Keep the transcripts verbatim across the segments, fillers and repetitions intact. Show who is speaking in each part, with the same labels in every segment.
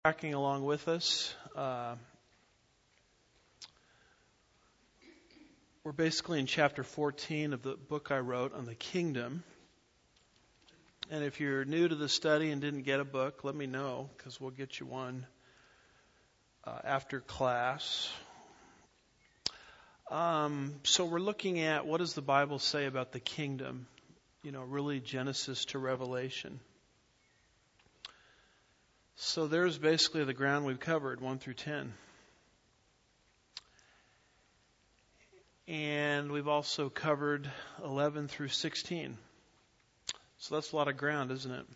Speaker 1: Tracking along with us. Uh, we're basically in chapter fourteen of the book I wrote on the kingdom. And if you're new to the study and didn't get a book, let me know, because we'll get you one uh, after class. Um, so we're looking at what does the Bible say about the kingdom, you know, really Genesis to Revelation. So there's basically the ground we've covered, one through ten. And we've also covered eleven through sixteen. So that's a lot of ground, isn't it?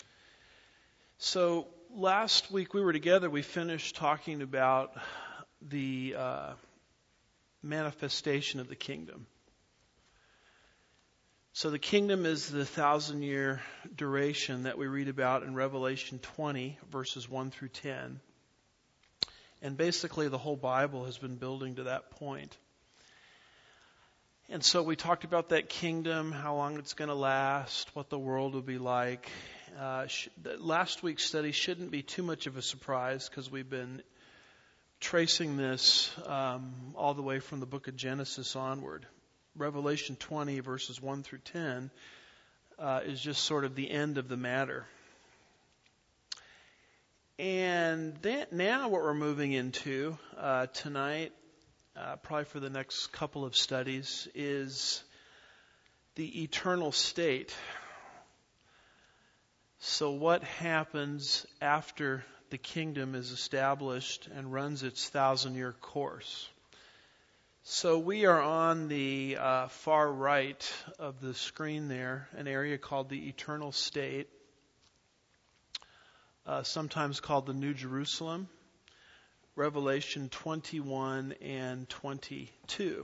Speaker 1: So last week we were together, we finished talking about the uh, manifestation of the kingdom. So the kingdom is the thousand year duration that we read about in Revelation twenty, verses one through ten. And basically the whole Bible has been building to that point. And so we talked about that kingdom, how long it's going to last, what the world will be like. Uh, sh- last week's study shouldn't be too much of a surprise because we've been tracing this um, all the way from the book of Genesis onward. Revelation twenty, verses one through ten, uh, is just sort of the end of the matter. And then, now what we're moving into uh, tonight, uh, probably for the next couple of studies, is the eternal state. So what happens after the kingdom is established and runs its thousand-year course? So we are on the uh, far right of the screen there, an area called the eternal state, uh, sometimes called the New Jerusalem, Revelation twenty-one and twenty-two.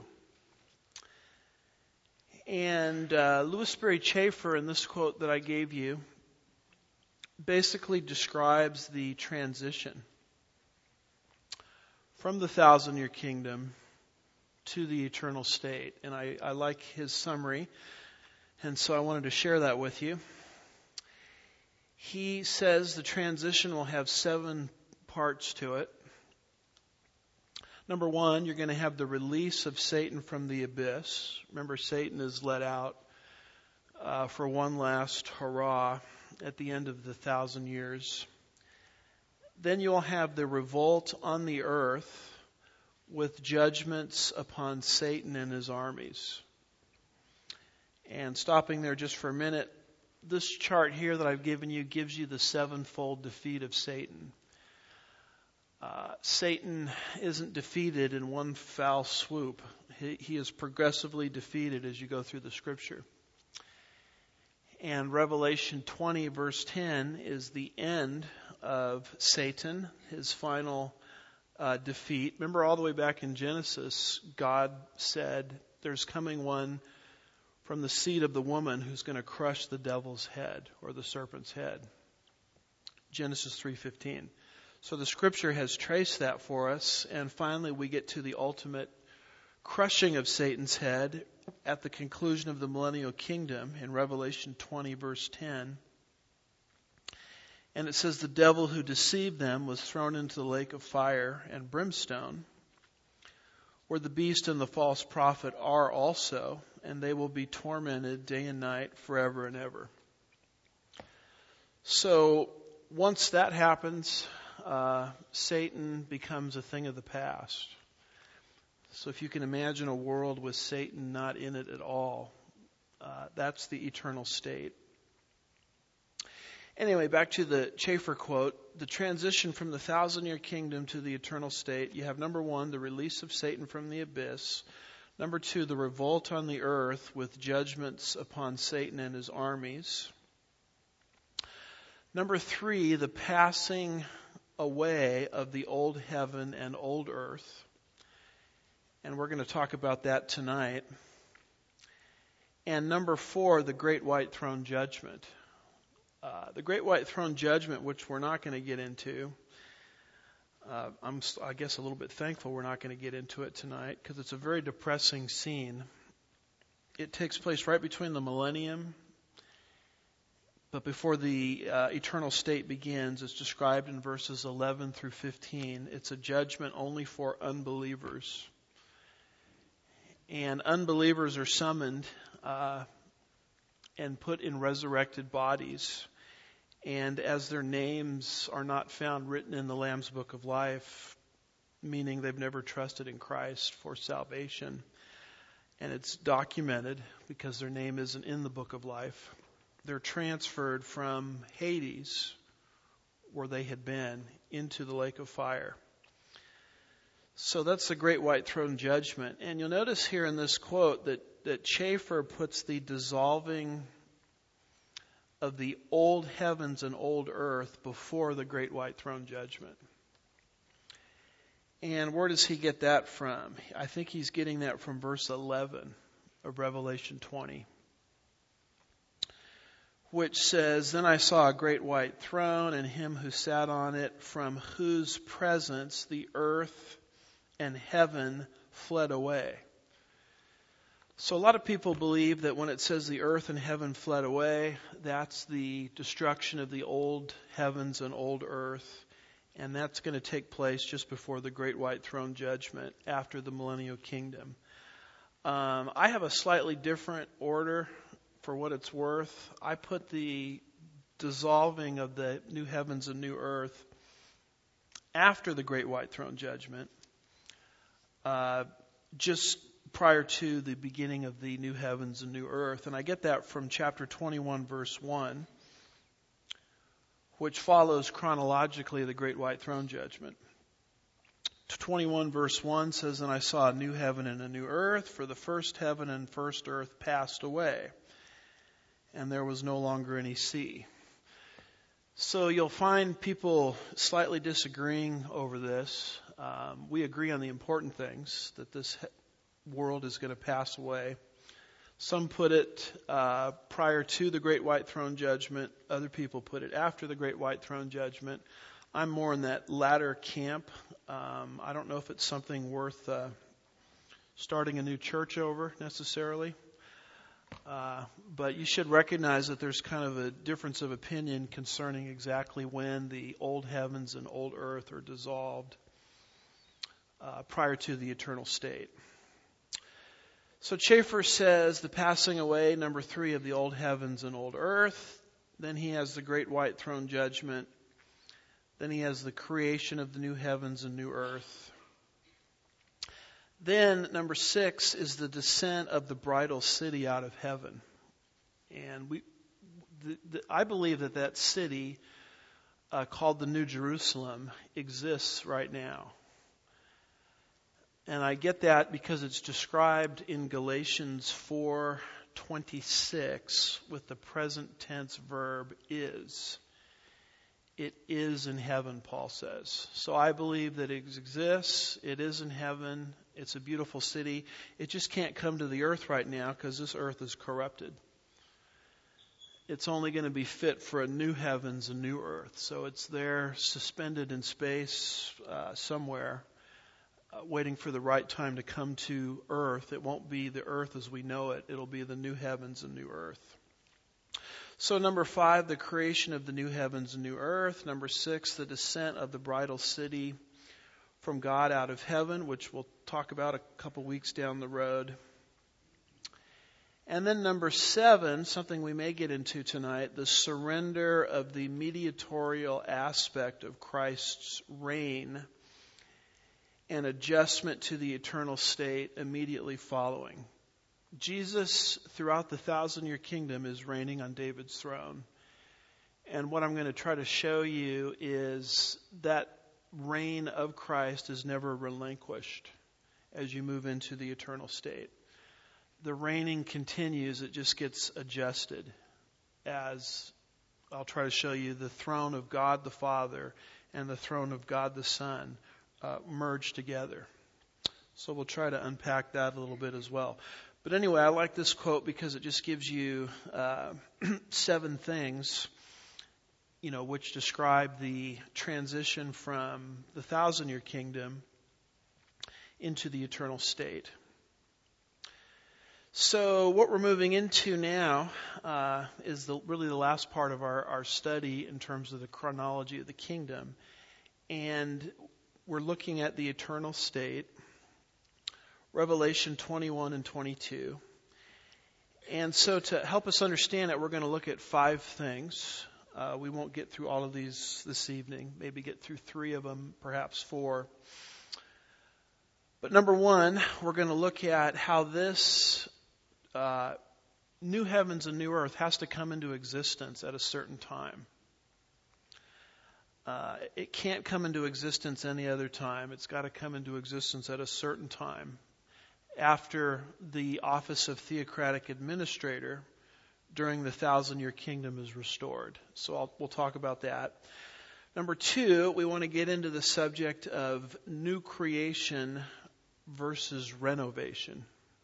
Speaker 1: And uh, Louis Sperry Chafer, in this quote that I gave you, basically describes the transition from the thousand-year kingdom to the eternal state. And I, I like his summary, and so I wanted to share that with you. He says the transition will have seven parts to it. Number one, you're going to have the release of Satan from the abyss. Remember, Satan is let out uh, for one last hurrah at the end of the thousand years. Then you'll have the revolt on the earth with judgments upon Satan and his armies. And stopping there just for a minute, this chart here that I've given you gives you the sevenfold defeat of Satan. Uh, Satan isn't defeated in one foul swoop. He, he is progressively defeated as you go through the scripture. And Revelation twenty, verse ten, is the end of Satan, his final Uh, defeat. Remember, all the way back in Genesis, God said there's coming one from the seed of the woman who's going to crush the devil's head, or the serpent's head. Genesis three fifteen. So the scripture has traced that for us, and finally we get to the ultimate crushing of Satan's head at the conclusion of the millennial kingdom in Revelation twenty, verse ten. And it says the devil who deceived them was thrown into the lake of fire and brimstone, where the beast and the false prophet are also, and they will be tormented day and night forever and ever. So once that happens, uh, Satan becomes a thing of the past. So if you can imagine a world with Satan not in it at all, uh, that's the eternal state. Anyway, back to the Chafer quote, the transition from the thousand-year kingdom to the eternal state. You have, number one, the release of Satan from the abyss. Number two, the revolt on the earth with judgments upon Satan and his armies. Number three, the passing away of the old heaven and old earth. And we're going to talk about that tonight. And number four, the great white throne judgment. Uh, the Great White Throne Judgment, which we're not going to get into. Uh, I'm, I guess, a little bit thankful we're not going to get into it tonight because it's a very depressing scene. It takes place right between the millennium, But before the uh, eternal state begins, it's described in verses eleven through fifteen. It's a judgment only for unbelievers. And unbelievers are summoned uh, and put in resurrected bodies. And as their names are not found written in the Lamb's Book of Life, meaning they've never trusted in Christ for salvation, and it's documented because their name isn't in the Book of Life, they're transferred from Hades, where they had been, into the lake of fire. So that's the great white throne judgment. And you'll notice here in this quote that, that Chafer puts the dissolving of the old heavens and old earth before the great white throne judgment. And where does he get that from? I think he's getting that from verse eleven of Revelation twenty, which says, "Then I saw a great white throne and him who sat on it, from whose presence the earth and heaven fled away." So a lot of people believe that when it says the earth and heaven fled away, that's the destruction of the old heavens and old earth. And that's going to take place just before the great white throne judgment, after the millennial kingdom. Um, I have a slightly different order for what it's worth. I put the dissolving of the new heavens and new earth after the great white throne judgment, uh, just prior to the beginning of the new heavens and new earth. And I get that from chapter twenty-one, verse one, which follows chronologically the great white throne judgment. twenty-one verse one says, "And I saw a new heaven and a new earth, for the first heaven and first earth passed away, and there was no longer any sea." So you'll find people slightly disagreeing over this. Um, we agree on the important things, that this world is going to pass away. Some put it uh, prior to the great white throne judgment. Other people put it after the great white throne judgment. I'm more in that latter camp. Um, I don't know if it's something worth uh, starting a new church over necessarily. Uh, but you should recognize that there's kind of a difference of opinion concerning exactly when the old heavens and old earth are dissolved uh, prior to the eternal state. So Chafer says the passing away, number three, of the old heavens and old earth. Then he has the great white throne judgment. Then he has the creation of the new heavens and new earth. Then, number six, is the descent of the bridal city out of heaven. And we, the, the, I believe that that city, uh, called the New Jerusalem, exists right now. And I get that because it's described in Galatians four twenty-six with the present tense verb is. It is in heaven, Paul says. So I believe that it exists. It is in heaven. It's a beautiful city. It just can't come to the earth right now because this earth is corrupted. It's only going to be fit for a new heavens and new earth. So it's there suspended in space uh, somewhere, uh, waiting for the right time to come to earth. It won't be the earth as we know it. It'll be the new heavens and new earth. So number five, the creation of the new heavens and new earth. Number six, the descent of the bridal city from God out of heaven, which we'll talk about a couple weeks down the road. And then number seven, something we may get into tonight, the surrender of the mediatorial aspect of Christ's reign and adjustment to the eternal state immediately following. Jesus, throughout the thousand-year kingdom, is reigning on David's throne. And what I'm going to try to show you is that reign of Christ is never relinquished as you move into the eternal state. The reigning continues, it just gets adjusted as I'll try to show you the throne of God the Father and the throne of God the Son uh, merge together. So we'll try to unpack that a little bit as well. But anyway, I like this quote because it just gives you uh, seven things, you know, which describe the transition from the thousand-year kingdom into the eternal state. So what we're moving into now uh, is the, really the last part of our, our study in terms of the chronology of the kingdom. And we're looking at the eternal state, Revelation twenty-one and twenty-two. And so to help us understand it, we're going to look at five things. Uh, we won't get through all of these this evening, maybe get through three of them, perhaps four. But number one, we're going to look at how this uh, new heavens and new earth has to come into existence at a certain time. Uh, it can't come into existence any other time. It's got to come into existence at a certain time after the office of theocratic administrator during the thousand-year kingdom is restored. So I'll, we'll talk about that. Number two, we want to get into the subject of new creation versus renovation.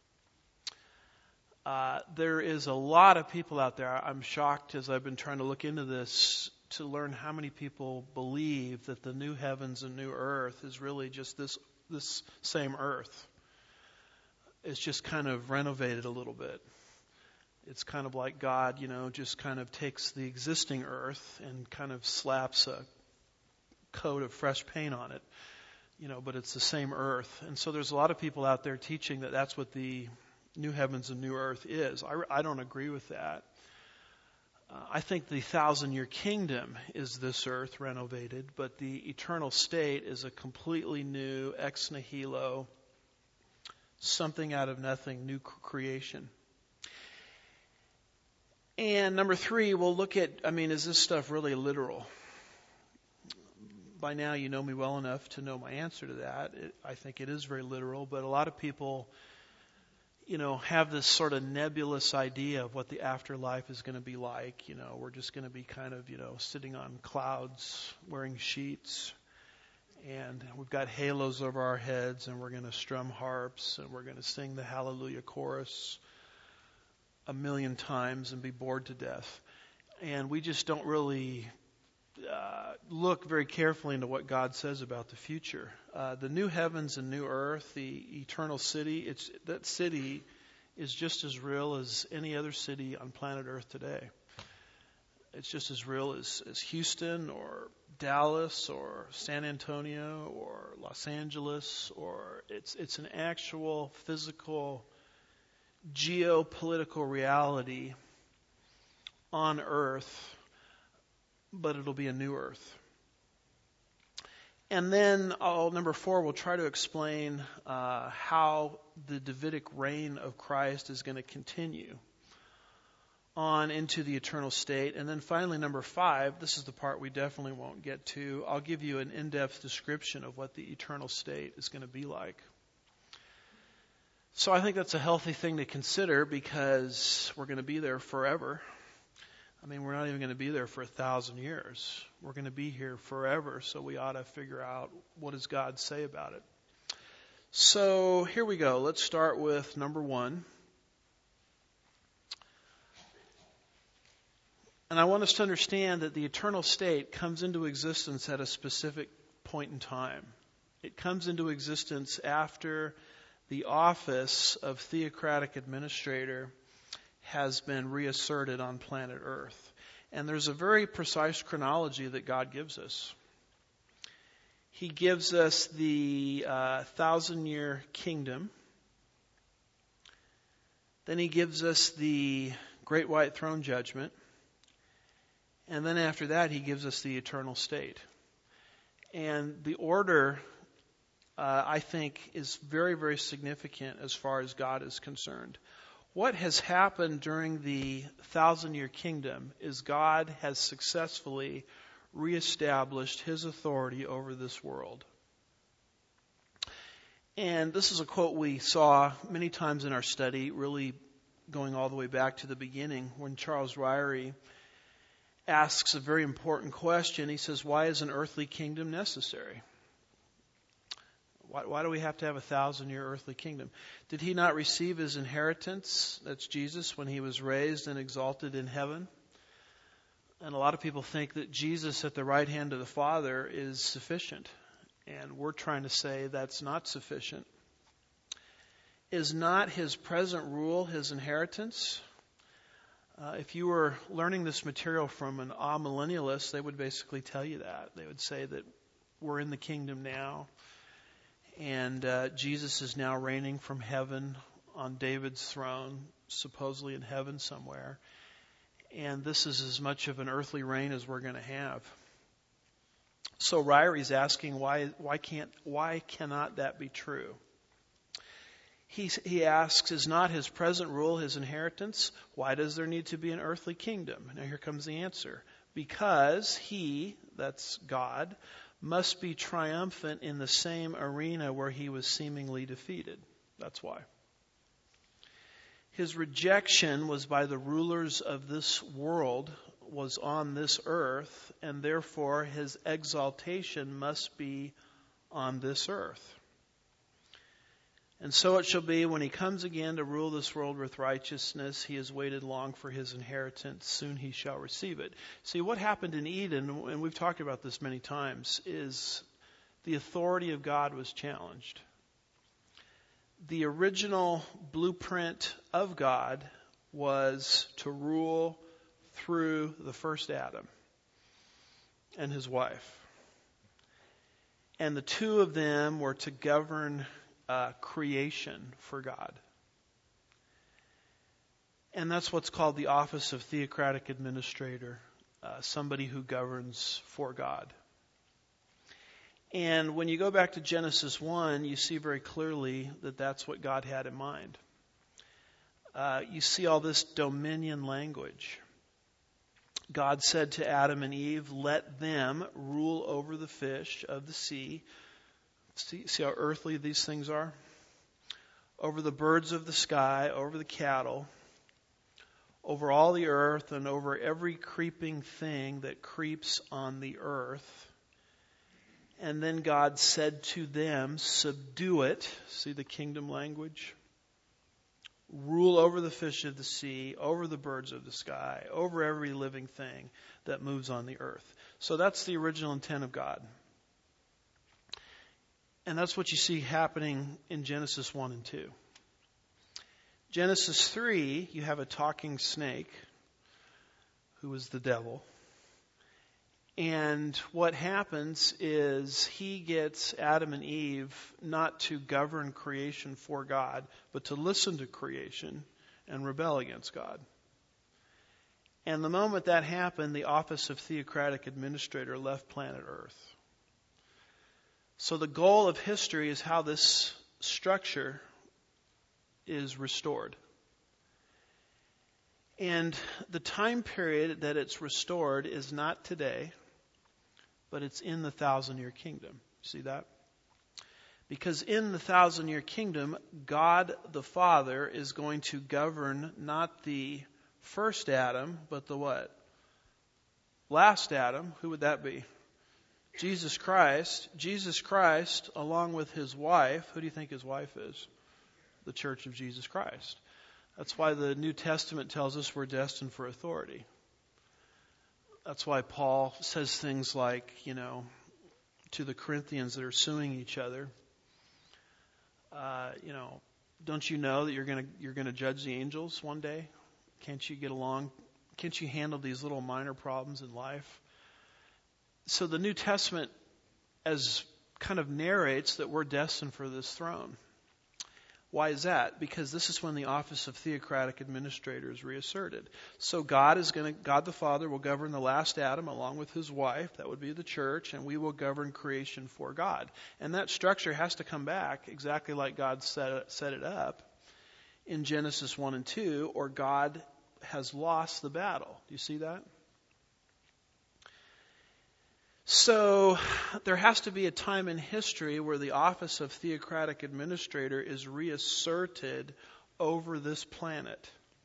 Speaker 1: Uh, there is a lot of people out there. I'm shocked as I've been trying to look into this to learn how many people believe that the new heavens and new earth is really just this this same earth. It's just kind of renovated a little bit. It's kind of like God, you know, just kind of takes the existing earth and kind of slaps a coat of fresh paint on it, you know, but it's the same earth. And so there's a lot of people out there teaching that that's what the new heavens and new earth is. I, I don't agree with that. Uh, I think the thousand-year kingdom is this earth renovated, but the eternal state is a completely new, ex nihilo, something out of nothing, new creation. And number three, we'll look at, I mean, is this stuff really literal? By now you know me well enough to know my answer to that. It, I think it is very literal, but a lot of people, you know, have this sort of nebulous idea of what the afterlife is going to be like. You know, we're just going to be kind of, you know, sitting on clouds, wearing sheets, and we've got halos over our heads, and we're going to strum harps, and we're going to sing the Hallelujah chorus a million times and be bored to death. And we just don't really uh, look very carefully into what God says about the future. Uh, the new heavens and new earth, the eternal city, it's that city is just as real as any other city on planet Earth today. It's just as real as, as Houston or Dallas or San Antonio or Los Angeles, or it's it's an actual physical geopolitical reality on Earth, but it'll be a new Earth. And then, oh, number four, we'll try to explain uh, how the Davidic reign of Christ is going to continue on into the eternal state. And then finally, number five, this is the part we definitely won't get to. I'll give you an in-depth description of what the eternal state is going to be like. So I think that's a healthy thing to consider because we're going to be there forever. I mean, we're not even going to be there for a thousand years. We're going to be here forever, so we ought to figure out what does God say about it. So here we go. Let's start with number one. And I want us to understand that the eternal state comes into existence at a specific point in time. It comes into existence after the office of theocratic administrator has been reasserted on planet Earth. And there's a very precise chronology that God gives us. He gives us the uh, thousand-year kingdom. Then he gives us the great white throne judgment. And then after that, he gives us the eternal state. And the order, uh, I think, is very, very significant as far as God is concerned. What has happened during the thousand-year kingdom is God has successfully reestablished his authority over this world. And this is a quote we saw many times in our study, really going all the way back to the beginning, when Charles Ryrie asks a very important question. He says, why is an earthly kingdom necessary? Why, why do we have to have a thousand-year earthly kingdom? Did he not receive his inheritance, that's Jesus, when he was raised and exalted in heaven? And a lot of people think that Jesus at the right hand of the Father is sufficient. And we're trying to say that's not sufficient. Is not his present rule his inheritance? Uh, if you were learning this material from an amillennialist, they would basically tell you that. They would say that we're in the kingdom now, and uh, Jesus is now reigning from heaven on David's throne, supposedly in heaven somewhere. And this is as much of an earthly reign as we're going to have. So Ryrie's asking, why why can't why cannot that be true? He, he asks, is not his present rule his inheritance? Why does there need to be an earthly kingdom? Now here comes the answer. Because he, that's God, must be triumphant in the same arena where he was seemingly defeated. That's why. His rejection was by the rulers of this world, was on this earth, and therefore his exaltation must be on this earth. And so it shall be when he comes again to rule this world with righteousness. He has waited long for his inheritance. Soon he shall receive it. See, what happened in Eden, and we've talked about this many times, is the authority of God was challenged. The original blueprint of God was to rule through the first Adam and his wife. And the two of them were to govern Uh, creation for God. And that's what's called the office of theocratic administrator, uh, somebody who governs for God. And when you go back to Genesis one, you see very clearly that that's what God had in mind. Uh, you see all this dominion language. God said to Adam and Eve, let them rule over the fish of the sea. See, see how earthly these things are? Over the birds of the sky, over the cattle, over all the earth, and over every creeping thing that creeps on the earth. And then God said to them, subdue it. See the kingdom language? Rule over the fish of the sea, over the birds of the sky, over every living thing that moves on the earth. So that's the original intent of God. And that's what you see happening in Genesis one and two. Genesis three, you have a talking snake who is the devil. And what happens is he gets Adam and Eve not to govern creation for God, but to listen to creation and rebel against God. And the moment that happened, the office of theocratic administrator left planet Earth. So the goal of history is how this structure is restored. And the time period that it's restored is not today, but it's in the thousand-year kingdom. See that? Because in the thousand-year kingdom, God the Father is going to govern not the first Adam, but the what? Last Adam. Who would that be? Jesus Christ. Jesus Christ, along with his wife. Who do you think his wife is? The Church of Jesus Christ. That's why the New Testament tells us we're destined for authority. That's why Paul says things like, you know, to the Corinthians that are suing each other, uh, you know, don't you know that you're going to you're going to judge the angels one day? Can't you get along? Can't you handle these little minor problems in life? So the New Testament as kind of narrates that we're destined for this throne. Why is that? Because this is when the office of theocratic administrator is reasserted. So God is going to, God the Father will govern the last Adam along with his wife. That would be the church, and we will govern creation for God. And that structure has to come back exactly like God set it, set it up in Genesis one and two, or God has lost the battle. Do you see that? So there has to be a time in history where the office of theocratic administrator is reasserted over this planet.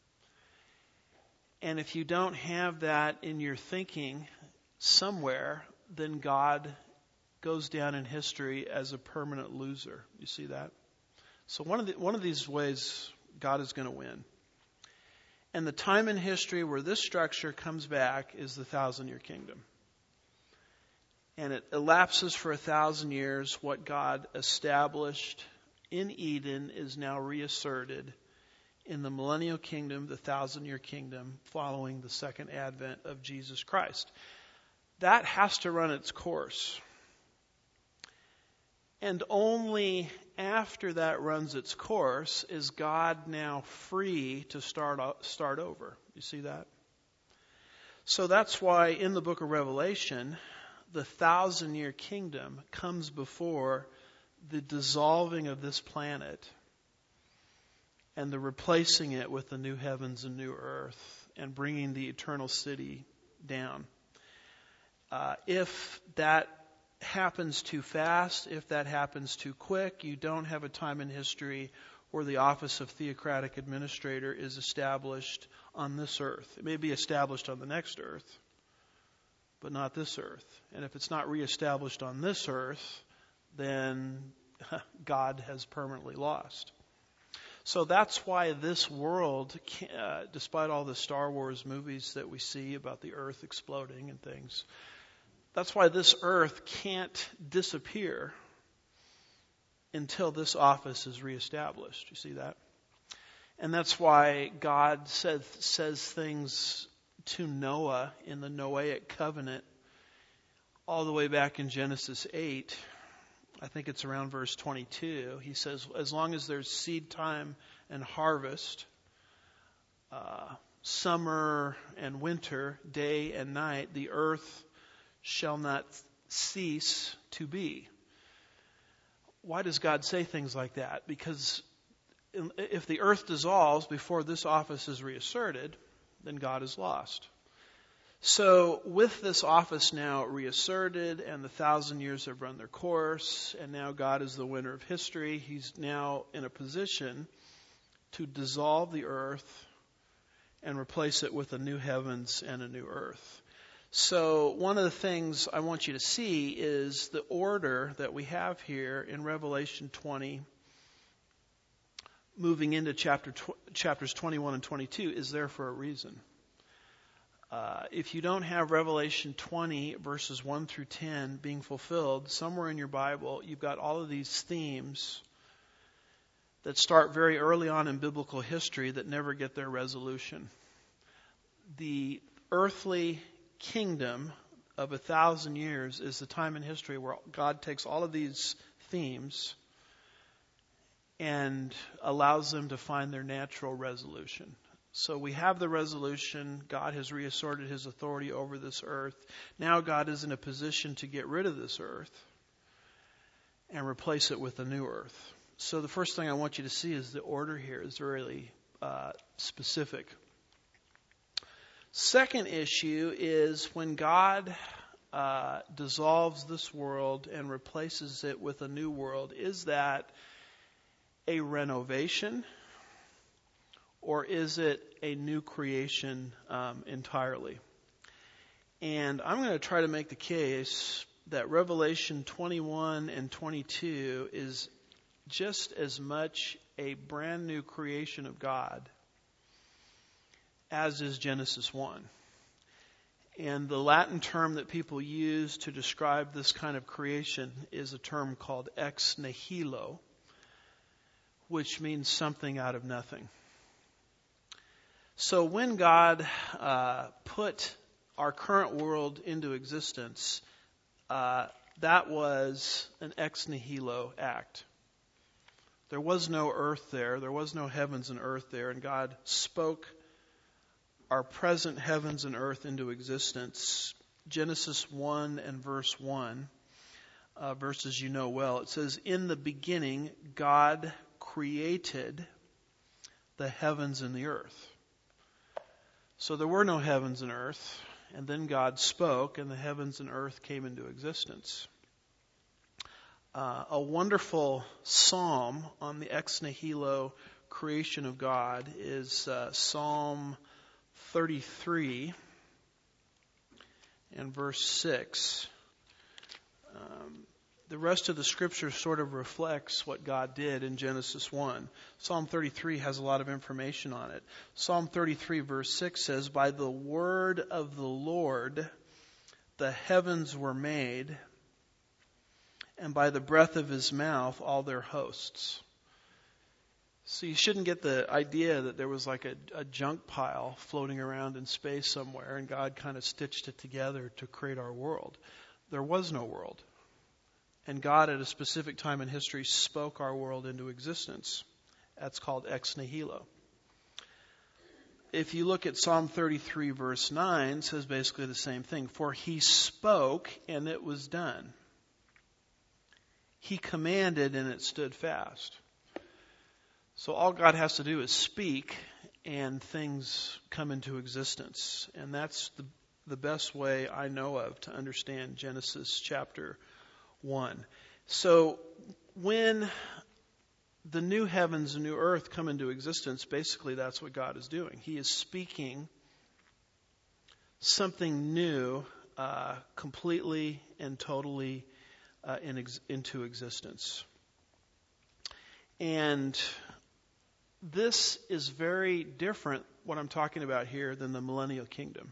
Speaker 1: And if you don't have that in your thinking somewhere, then God goes down in history as a permanent loser. You see that? So one of the, one of these ways God is going to win. And the time in history where this structure comes back is the thousand-year kingdom. And it elapses for a thousand years what God established in Eden is now reasserted in the millennial kingdom, the thousand-year kingdom, following the second advent of Jesus Christ. That has to run its course. And only after that runs its course is God now free to start start over. You see that? So that's why in the book of Revelation, the thousand-year kingdom comes before the dissolving of this planet and the replacing it with the new heavens and new earth and bringing the eternal city down. Uh, if that happens too fast, if that happens too quick, you don't have a time in history where the office of theocratic administrator is established on this earth. It may be established on the next earth, but not this earth. And if it's not reestablished on this earth, then God has permanently lost. So that's why this world, uh, despite all the Star Wars movies that we see about the earth exploding and things, that's why this earth can't disappear until this office is reestablished. You see that? And that's why God said, says things to Noah in the Noahic covenant all the way back in Genesis eight. I think it's around verse twenty-two. He says, as long as there's seed time and harvest, uh, summer and winter, day and night, the earth shall not cease to be. Why does God say things like that? Because if the earth dissolves before this office is reasserted, then God is lost. So with this office now reasserted and the thousand years have run their course and now God is the winner of history, he's now in a position to dissolve the earth and replace it with a new heavens and a new earth. So one of the things I want you to see is the order that we have here in Revelation twenty, moving into chapter tw- chapters twenty-one and twenty-two, is there for a reason. Uh, if you don't have Revelation twenty, verses one through ten being fulfilled, somewhere in your Bible, you've got all of these themes that start very early on in biblical history that never get their resolution. The earthly kingdom of a thousand years is the time in history where God takes all of these themes and allows them to find their natural resolution. So we have the resolution. God has reasserted his authority over this earth. Now God is in a position to get rid of this earth and replace it with a new earth. So the first thing I want you to see is the order here is really uh, specific. Second issue is when God uh, dissolves this world and replaces it with a new world, is that a renovation or is it a new creation um, entirely? And I'm going to try to make the case that Revelation twenty-one and twenty-two is just as much a brand new creation of God as is Genesis one. And the Latin term that people use to describe this kind of creation is a term called ex nihilo, which means something out of nothing. So when God uh, put our current world into existence, uh, that was an ex nihilo act. There was no earth there. There was no heavens and earth there. And God spoke our present heavens and earth into existence. Genesis one and verse one, uh, verses you know well. It says, in the beginning, God created the heavens and the earth. So there were no heavens and earth. And then God spoke, and the heavens and earth came into existence. Uh, a wonderful psalm on the ex nihilo creation of God is uh, Psalm thirty-three and verse six. Um, the rest of the scripture sort of reflects what God did in Genesis one. Psalm thirty-three has a lot of information on it. Psalm thirty-three verse six says, by the word of the Lord the heavens were made, and by the breath of his mouth all their hosts. So you shouldn't get the idea that there was like a, a junk pile floating around in space somewhere and God kind of stitched it together to create our world. There was no world. And God at a specific time in history spoke our world into existence. That's called ex nihilo. If you look at Psalm thirty-three verse nine, it says basically the same thing. For he spoke and it was done. He commanded and it stood fast. So all God has to do is speak and things come into existence. And that's the, the best way I know of to understand Genesis chapter one. So when the new heavens and new earth come into existence, basically that's what God is doing. He is speaking something new uh, completely and totally uh, in ex- into existence. And this is very different, what I'm talking about here, than the millennial kingdom.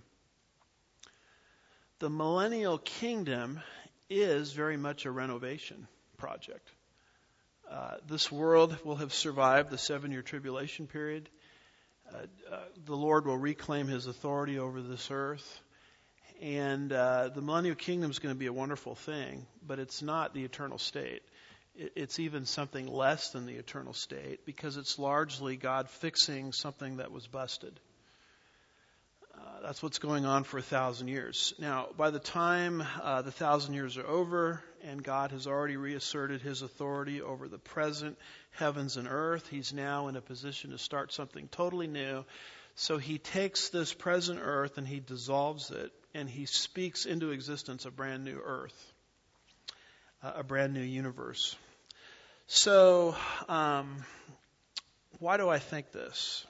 Speaker 1: The millennial kingdom is very much a renovation project. Uh, this world will have survived the seven-year tribulation period. Uh, uh, the Lord will reclaim his authority over this earth. And uh, the millennial kingdom is going to be a wonderful thing, but it's not the eternal state. It's even something less than the eternal state because it's largely God fixing something that was busted. Uh, that's what's going on for a thousand years. Now, by the time uh, the thousand years are over and God has already reasserted his authority over the present heavens and earth, he's now in a position to start something totally new. So he takes this present earth and he dissolves it and he speaks into existence a brand new earth, uh, a brand new universe. So, um, why do I think this?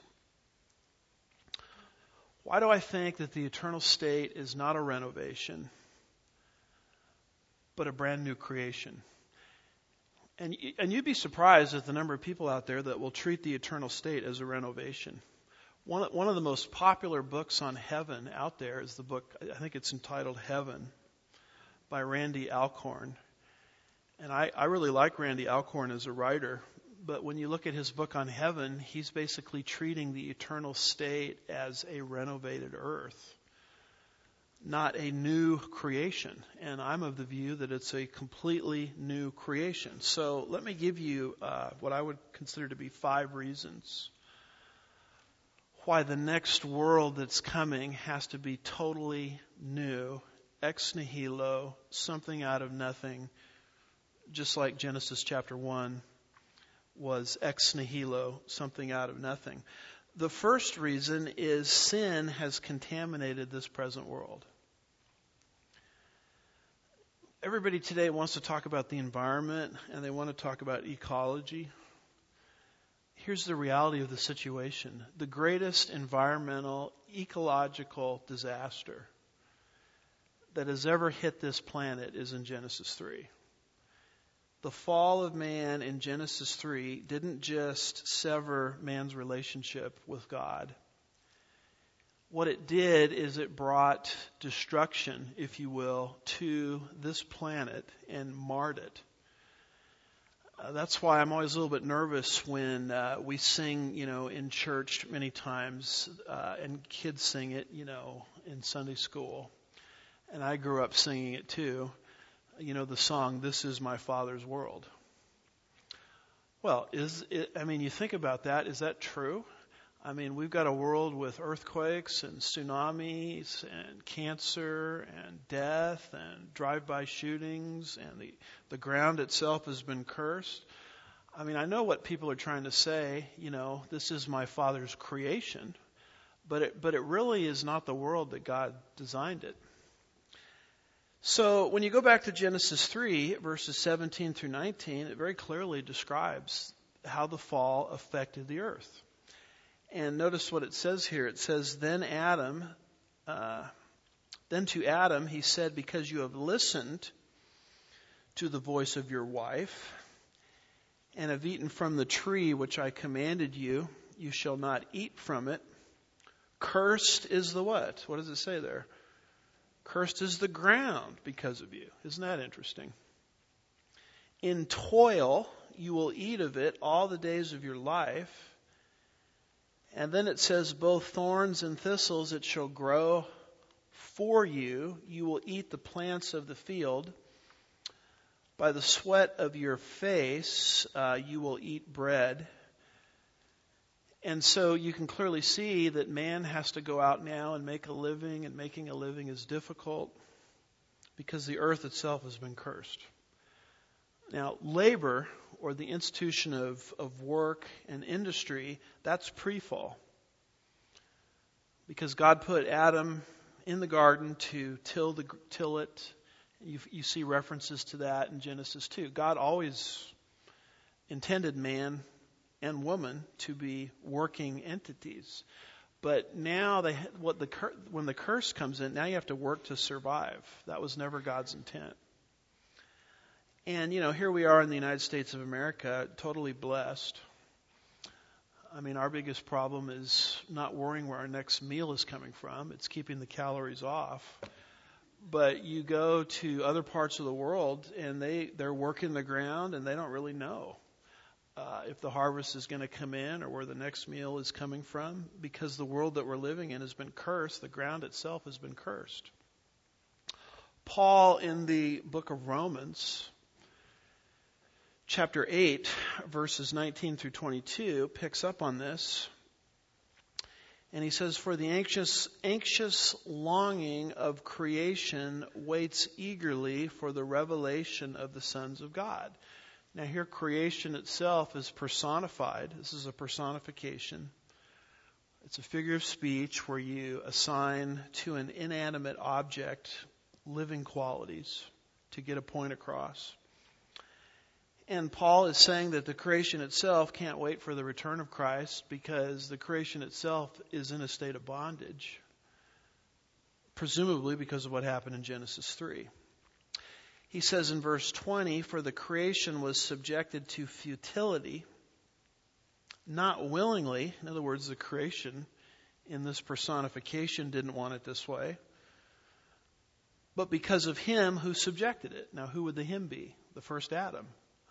Speaker 1: Why do I think that the eternal state is not a renovation, but a brand new creation? And, and you'd be surprised at the number of people out there that will treat the eternal state as a renovation. One, one of the most popular books on heaven out there is the book, I think it's entitled Heaven, by Randy Alcorn. And I, I really like Randy Alcorn as a writer, but when you look at his book on heaven, he's basically treating the eternal state as a renovated earth, not a new creation. And I'm of the view that it's a completely new creation. So let me give you uh, what I would consider to be five reasons why the next world that's coming has to be totally new, ex nihilo, something out of nothing, just like Genesis chapter one was ex nihilo, something out of nothing. The first reason is sin has contaminated this present world. Everybody today wants to talk about the environment and they want to talk about ecology. Here's the reality of the situation. The greatest environmental, ecological disaster that has ever hit this planet is in Genesis three. The fall of man in Genesis three didn't just sever man's relationship with God. What it did is it brought destruction, if you will, to this planet and marred it. Uh, that's why I'm always a little bit nervous when uh, we sing, you know, in church many times, uh, and kids sing it, you know, in Sunday school. And I grew up singing it too. You know, the song, "This is my Father's world." Well, is it, I mean, you think about that, is that true? I mean, we've got a world with earthquakes and tsunamis and cancer and death and drive-by shootings, and the, the ground itself has been cursed. I mean, I know what people are trying to say, you know, this is my Father's creation, but it, but it really is not the world that God designed it. So when you go back to Genesis three, verses seventeen through nineteen, it very clearly describes how the fall affected the earth. And notice what it says here. It says, then Adam, uh, then to Adam he said, because you have listened to the voice of your wife and have eaten from the tree which I commanded you, you shall not eat from it. Cursed is the what? What does it say there? Cursed is the ground because of you. Isn't that interesting? In toil you will eat of it all the days of your life. And then it says, both thorns and thistles it shall grow for you. You will eat the plants of the field. By the sweat of your face uh, you will eat bread. And so you can clearly see that man has to go out now and make a living, and making a living is difficult because the earth itself has been cursed. Now, labor, or the institution of, of work and industry, that's pre-fall. Because God put Adam in the garden to till the till it. You, you see references to that in Genesis two. God always intended man and woman to be working entities. But now they what the when the curse comes in, now you have to work to survive. That was never God's intent. And, you know, here we are in the United States of America, totally blessed. I mean, our biggest problem is not worrying where our next meal is coming from. It's keeping the calories off. But you go to other parts of the world, and they, they're working the ground, and they don't really know uh, if the harvest is going to come in or where the next meal is coming from, because the world that we're living in has been cursed. The ground itself has been cursed. Paul, in the book of Romans, chapter eight, verses nineteen through twenty-two, picks up on this. And he says, for the anxious, anxious longing of creation waits eagerly for the revelation of the sons of God. Now here, creation itself is personified. This is a personification. It's a figure of speech where you assign to an inanimate object living qualities to get a point across. And Paul is saying that the creation itself can't wait for the return of Christ because the creation itself is in a state of bondage, presumably because of what happened in Genesis three. He says in verse twenty, for the creation was subjected to futility, not willingly. In other words, the creation in this personification didn't want it this way, but because of him who subjected it. Now, who would the him be? The first Adam.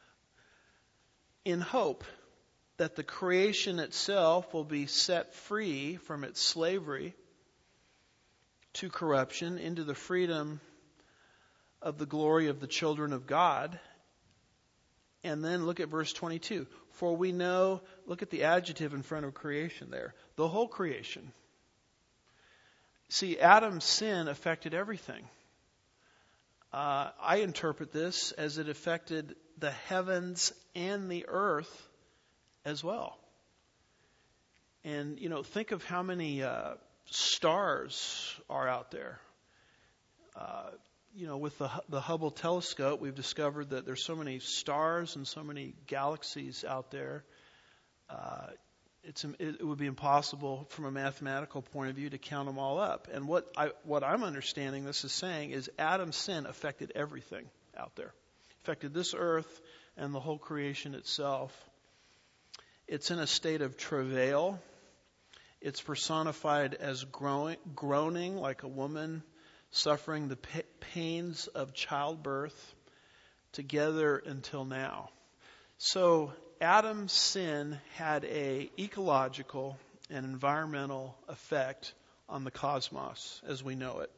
Speaker 1: In hope that the creation itself will be set free from its slavery to corruption into the freedom of the glory of the children of God. And then look at verse twenty-two. For we know, look at the adjective in front of creation there, the whole creation. See, Adam's sin affected everything. Uh, I interpret this as it affected the heavens and the earth as well. And, you know, think of how many uh, stars are out there. Uh, you know, with the, the Hubble telescope, we've discovered that there's so many stars and so many galaxies out there. Uh, it's it would be impossible from a mathematical point of view to count them all up. And what I what I'm understanding this is saying is Adam's sin affected everything out there. Affected this earth and the whole creation itself. It's in a state of travail. It's personified as growing, groaning like a woman suffering the pa- pains of childbirth together until now. So Adam's sin had a ecological and environmental effect on the cosmos as we know it.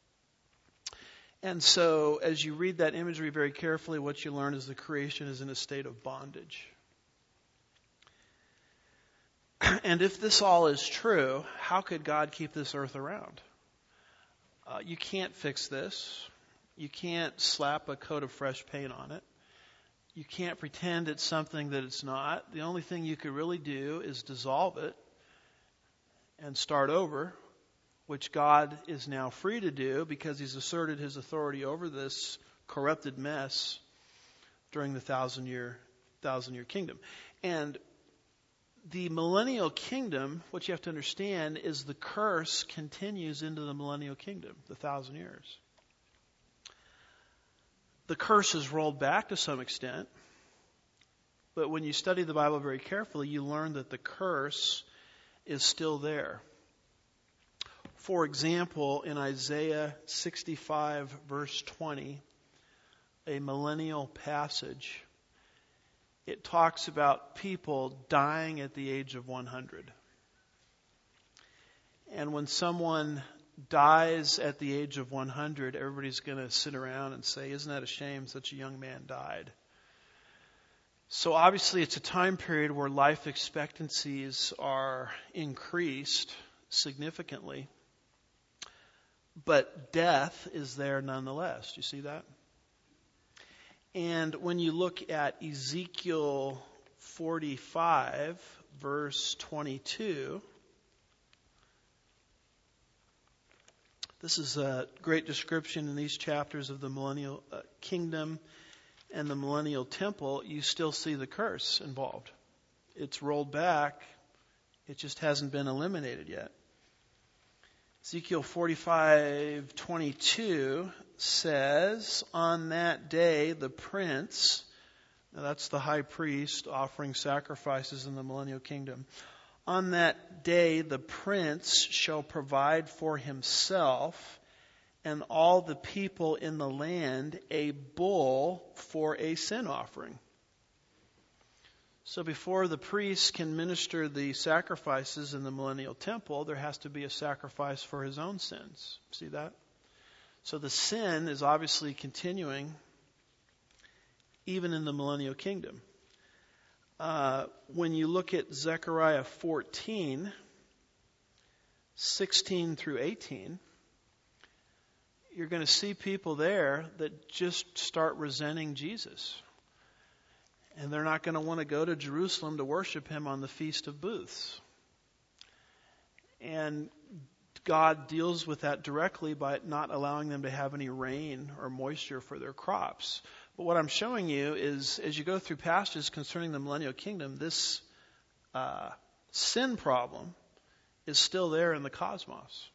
Speaker 1: And so as you read that imagery very carefully, what you learn is the creation is in a state of bondage. And if this all is true, how could God keep this earth around? Uh, you can't fix this. You can't slap a coat of fresh paint on it. You can't pretend it's something that it's not. The only thing you could really do is dissolve it and start over, which God is now free to do because he's asserted his authority over this corrupted mess during the thousand year, thousand year kingdom. And the millennial kingdom, what you have to understand is the curse continues into the millennial kingdom, the thousand years. The curse is rolled back to some extent, but when you study the Bible very carefully, you learn that the curse is still there. For example, in Isaiah sixty-five, verse twenty, a millennial passage, it talks about people dying at the age of one hundred. And when someone dies at the age of one hundred, everybody's going to sit around and say, isn't that a shame such a young man died? So obviously it's a time period where life expectancies are increased significantly, but death is there nonetheless. Do you see that? And when you look at Ezekiel forty-five, verse twenty-two, this is a great description in these chapters of the millennial uh, kingdom and the millennial temple. You still see the curse involved. It's rolled back. It just hasn't been eliminated yet. Ezekiel forty-five twenty-two says, on that day the prince, now that's the high priest offering sacrifices in the millennial kingdom, on that day the prince shall provide for himself and all the people in the land a bull for a sin offering. So before the priests can minister the sacrifices in the millennial temple, there has to be a sacrifice for his own sins. See that? So the sin is obviously continuing even in the millennial kingdom. Uh, when you look at Zechariah fourteen, sixteen through eighteen, you're going to see people there that just start resenting Jesus. And they're not going to want to go to Jerusalem to worship him on the Feast of Booths. And God deals with that directly by not allowing them to have any rain or moisture for their crops. But what I'm showing you is, as you go through passages concerning the millennial kingdom, this uh, sin problem is still there in the cosmos.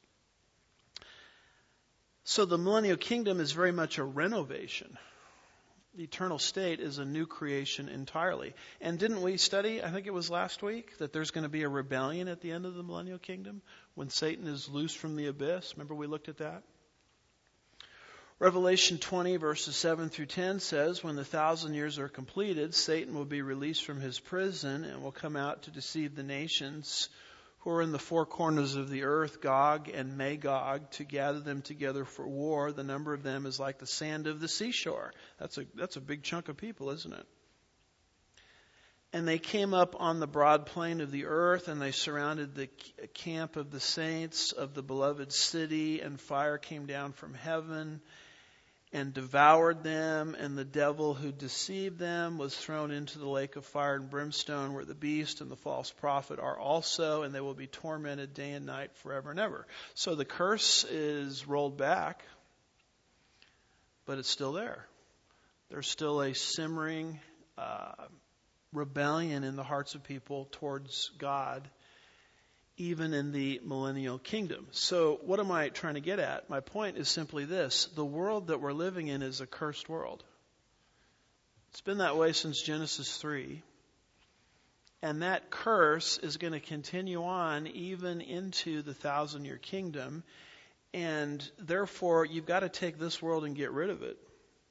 Speaker 1: So the millennial kingdom is very much a renovation. The eternal state is a new creation entirely. And didn't we study, I think it was last week, that there's going to be a rebellion at the end of the millennial kingdom when Satan is loosed from the abyss? Remember we looked at that? Revelation twenty verses seven through ten says, when the thousand years are completed, Satan will be released from his prison and will come out to deceive the nations who are in the four corners of the earth, Gog and Magog, to gather them together for war. The number of them is like the sand of the seashore. That's a, that's a big chunk of people, isn't it? And they came up on the broad plain of the earth, and they surrounded the camp of the saints of the beloved city, and fire came down from heaven and devoured them, and the devil who deceived them was thrown into the lake of fire and brimstone, where the beast and the false prophet are also, and they will be tormented day and night forever and ever. So the curse is rolled back, but it's still there. There's still a simmering uh, rebellion in the hearts of people towards God, even in the millennial kingdom. So what am I trying to get at? My point is simply this. The world that we're living in is a cursed world. It's been that way since Genesis three. And that curse is going to continue on even into the thousand-year kingdom. And therefore, you've got to take this world and get rid of it.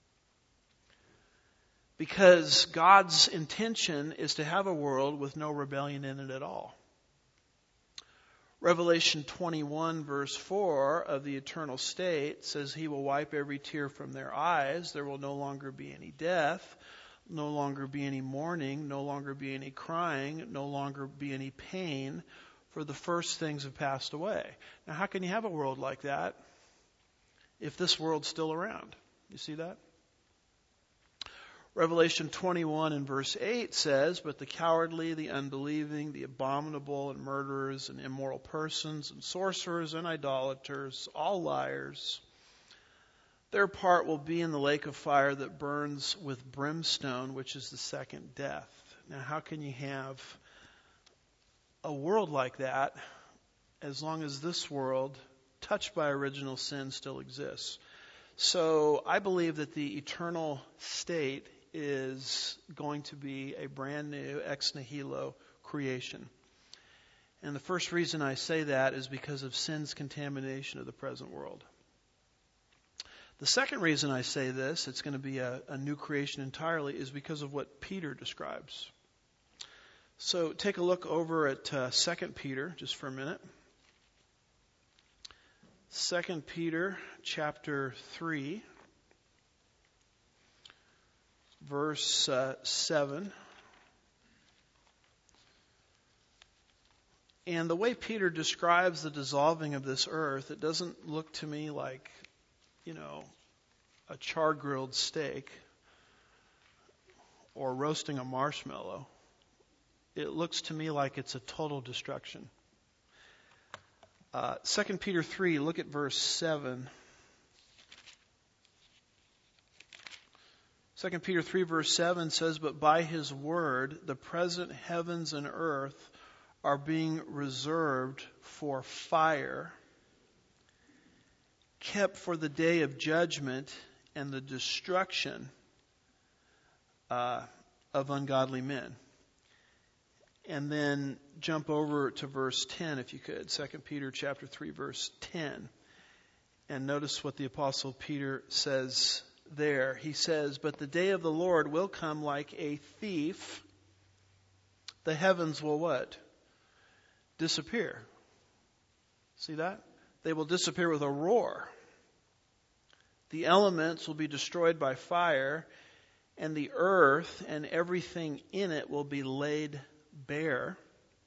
Speaker 1: Because God's intention is to have a world with no rebellion in it at all. Revelation twenty-one verse four of the eternal state says he will wipe every tear from their eyes. There will no longer be any death, no longer be any mourning, no longer be any crying, no longer be any pain, for the first things have passed away. Now how can you have a world like that if this world's still around? You see that? Revelation twenty-one and verse eight says, but the cowardly, the unbelieving, the abominable, and murderers, and immoral persons, and sorcerers, and idolaters, all liars, their part will be in the lake of fire that burns with brimstone, which is the second death. Now, how can you have a world like that as long as this world, touched by original sin, still exists? So I believe that the eternal state is going to be a brand new ex nihilo creation. And the first reason I say that is because of sin's contamination of the present world. The second reason I say this, it's going to be a, a new creation entirely, is because of what Peter describes. So take a look over at uh, Second Peter just for a minute. Second Peter chapter three, verse uh, seven. And the way Peter describes the dissolving of this earth, it doesn't look to me like, you know, a char-grilled steak or roasting a marshmallow. It looks to me like it's a total destruction. Uh, Second Peter three, look at verse seven. Second Peter three, verse seven says, "But by his word, the present heavens and earth are being reserved for fire, kept for the day of judgment and the destruction uh, of ungodly men." And then jump over to verse ten, if you could. Second Peter chapter three, verse ten. And notice what the Apostle Peter says there. He says, "But the day of the Lord will come like a thief. The heavens will" what? Disappear. See that? They will disappear with a roar. The elements will be destroyed by fire, and the earth and everything in it will be laid bare.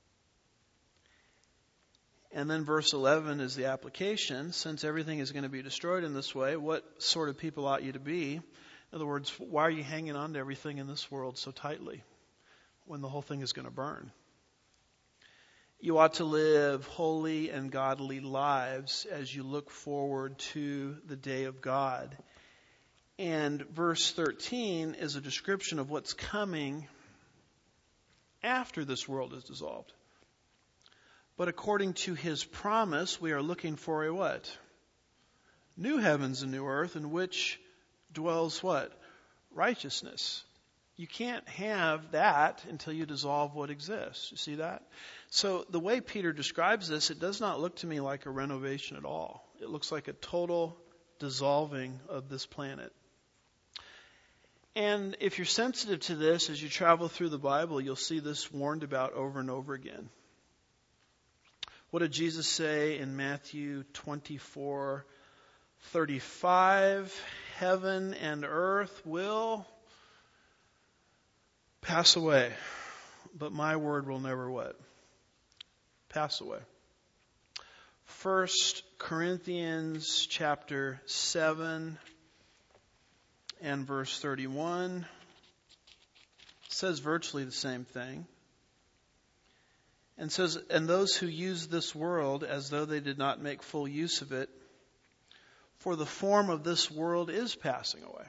Speaker 1: And then verse eleven is the application. Since everything is going to be destroyed in this way, what sort of people ought you to be? In other words, why are you hanging on to everything in this world so tightly when the whole thing is going to burn? You ought to live holy and godly lives as you look forward to the day of God. And verse thirteen is a description of what's coming after this world is dissolved. But according to his promise, we are looking for a what? New heavens and new earth, in which dwells what? Righteousness. You can't have that until you dissolve what exists. You see that? So the way Peter describes this, it does not look to me like a renovation at all. It looks like a total dissolving of this planet. And if you're sensitive to this, as you travel through the Bible, you'll see this warned about over and over again. What did Jesus say in Matthew twenty-four thirty-five? Heaven and earth will pass away, but my word will never what? Pass away. First Corinthians chapter seven and verse thirty-one says virtually the same thing. And says, "And those who use this world as though they did not make full use of it, for the form of this world is passing away."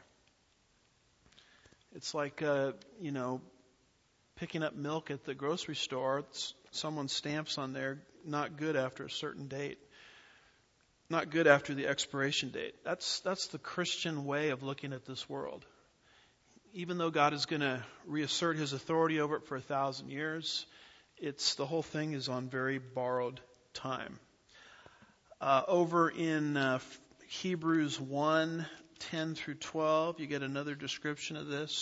Speaker 1: It's like, uh, you know, picking up milk at the grocery store. It's, someone stamps on there, not good after a certain date. Not good after the expiration date. That's that's the Christian way of looking at this world. Even though God is going to reassert his authority over it for a thousand years, it's the whole thing is on very borrowed time. Uh, over in uh, Hebrews one, ten through twelve, you get another description of this,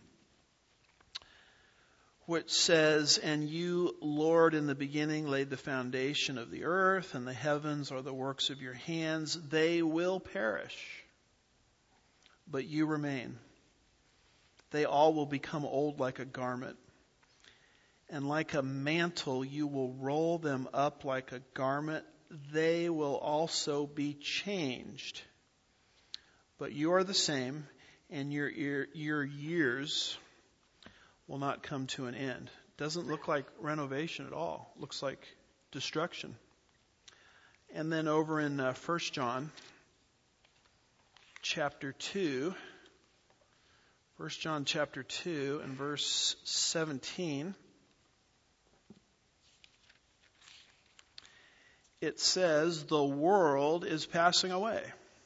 Speaker 1: which says, "And you, Lord, in the beginning laid the foundation of the earth, and the heavens are the works of your hands. They will perish, but you remain. They all will become old like a garment, and like a mantle you will roll them up like a garment. They will also be changed. But you are the same, and your your, your years will not come to an end." Doesn't look like renovation at all. Looks like destruction. And then over in uh, First John chapter two, First John chapter two and verse seventeen, it says, "The world is passing away,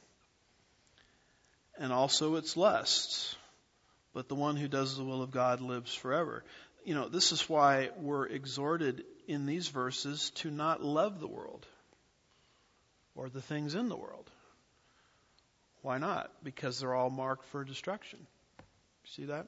Speaker 1: and also its lusts. But the one who does the will of God lives forever." You know, this is why we're exhorted in these verses to not love the world or the things in the world. Why not? Because they're all marked for destruction. See that?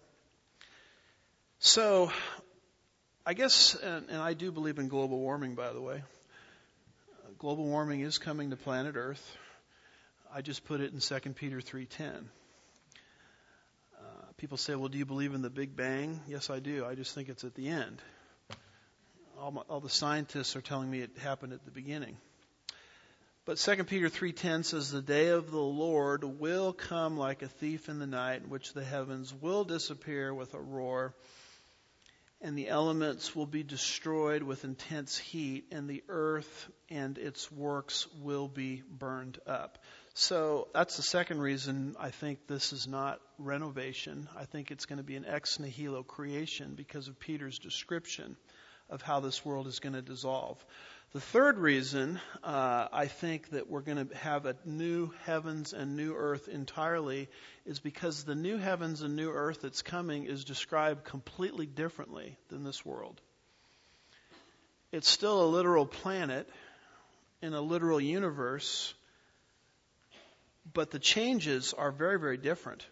Speaker 1: So, I guess, and, and I do believe in global warming, by the way. Uh, global warming is coming to planet Earth. I just put it in Second Peter three ten. Uh, people say, well, do you believe in the Big Bang? Yes, I do. I just think it's at the end. All, my, all the scientists are telling me it happened at the beginning. But Second Peter three ten says, the day of the Lord will come like a thief in the night, in which the heavens will disappear with a roar, and the elements will be destroyed with intense heat, and the earth and its works will be burned up. So that's the second reason I think this is not renovation. I think it's going to be an ex nihilo creation because of Peter's description of how this world is going to dissolve. The third reason uh, I think that we're going to have a new heavens and new earth entirely is because the new heavens and new earth that's coming is described completely differently than this world. It's still a literal planet in a literal universe, but the changes are very, very different.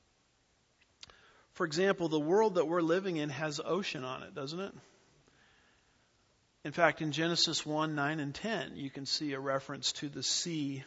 Speaker 1: For example, the world that we're living in has ocean on it, doesn't it? In fact, in Genesis one, nine, and ten, you can see a reference to the sea.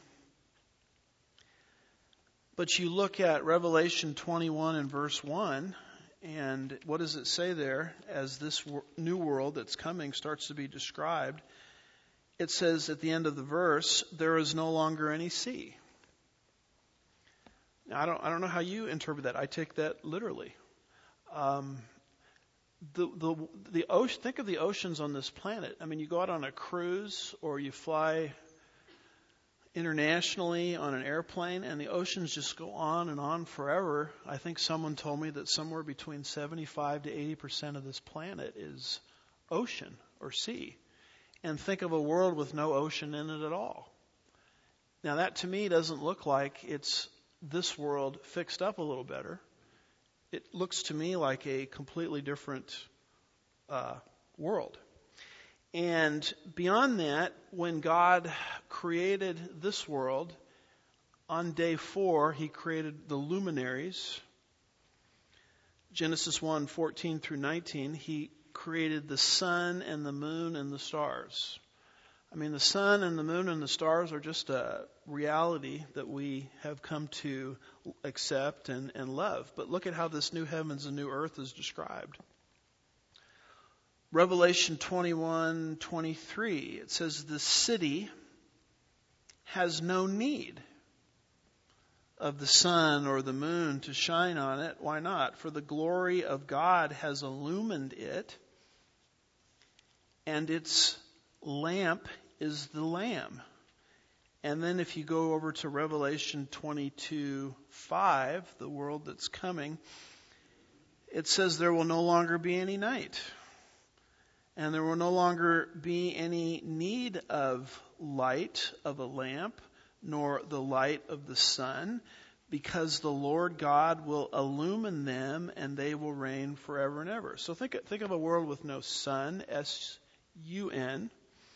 Speaker 1: But you look at Revelation twenty-one and verse one, and what does it say there as this new world that's coming starts to be described? It says at the end of the verse, there is no longer any sea. Now, I don't, I don't know how you interpret that. I take that literally. Um, The, the, the ocean, think of the oceans on this planet. I mean, you go out on a cruise or you fly internationally on an airplane and the oceans just go on and on forever. I think someone told me that somewhere between seventy-five to eighty percent of this planet is ocean or sea. And think of a world with no ocean in it at all. Now that to me doesn't look like it's this world fixed up a little better. It looks to me like a completely different uh, world. And beyond that, when God created this world, on day four, He created the luminaries. Genesis one, fourteen through nineteen, He created the sun and the moon and the stars. I mean, the sun and the moon and the stars are just a reality that we have come to accept and, and love. But look at how this new heavens and new earth is described. Revelation twenty-one, twenty-three, it says, the city has no need of the sun or the moon to shine on it. Why not? For the glory of God has illumined it, and its lamp is the Lamb. And then if you go over to Revelation twenty-two, five, the world that's coming, it says there will no longer be any night. And there will no longer be any need of light of a lamp, nor the light of the sun, because the Lord God will illumine them and they will reign forever and ever. So think, think of a world with no sun, S U N.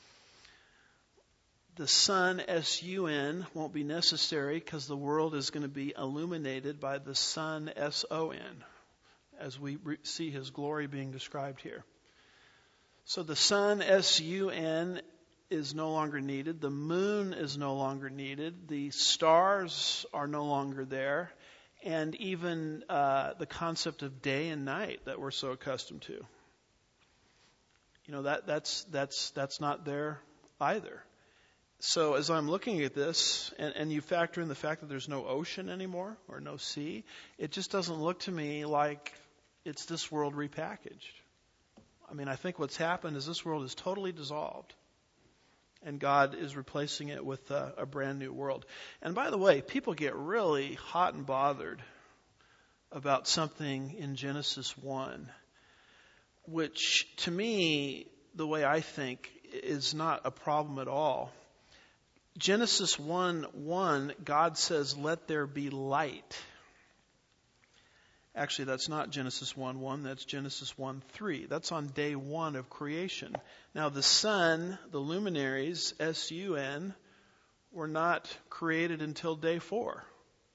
Speaker 1: The sun, S U N, won't be necessary because the world is going to be illuminated by the sun, S O N, as we re- see His glory being described here. So the sun, S U N, is no longer needed. The moon is no longer needed. The stars are no longer there. And even uh, the concept of day and night that we're so accustomed to. You know, that that's that's that's not there either. So as I'm looking at this, and, and you factor in the fact that there's no ocean anymore or no sea, it just doesn't look to me like it's this world repackaged. I mean, I think what's happened is this world is totally dissolved, and God is replacing it with a, a brand new world. And by the way, people get really hot and bothered about something in Genesis one, which to me, the way I think, is not a problem at all. Genesis one one, God says, let there be light. Actually, that's not Genesis one one, that's Genesis one three. That's on day one of creation. Now, the sun, the luminaries, S U N, were not created until day four.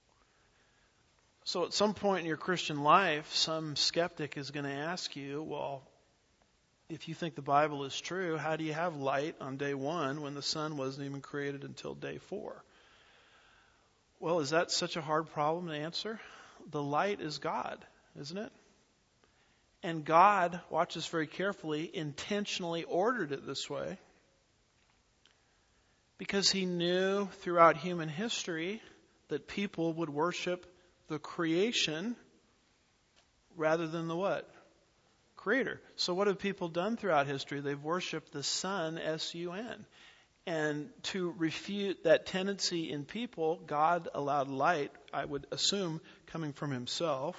Speaker 1: So at some point in your Christian life, some skeptic is going to ask you, well, if you think the Bible is true, how do you have light on day one when the sun wasn't even created until day four? Well, is that such a hard problem to answer? The light is God, isn't it? And God, watch this very carefully, intentionally ordered it this way because he knew throughout human history that people would worship the creation rather than the what? Creator. So what have people done throughout history? They've worshiped the sun, S U N. And to refute that tendency in people, God allowed light, I would assume, coming from himself.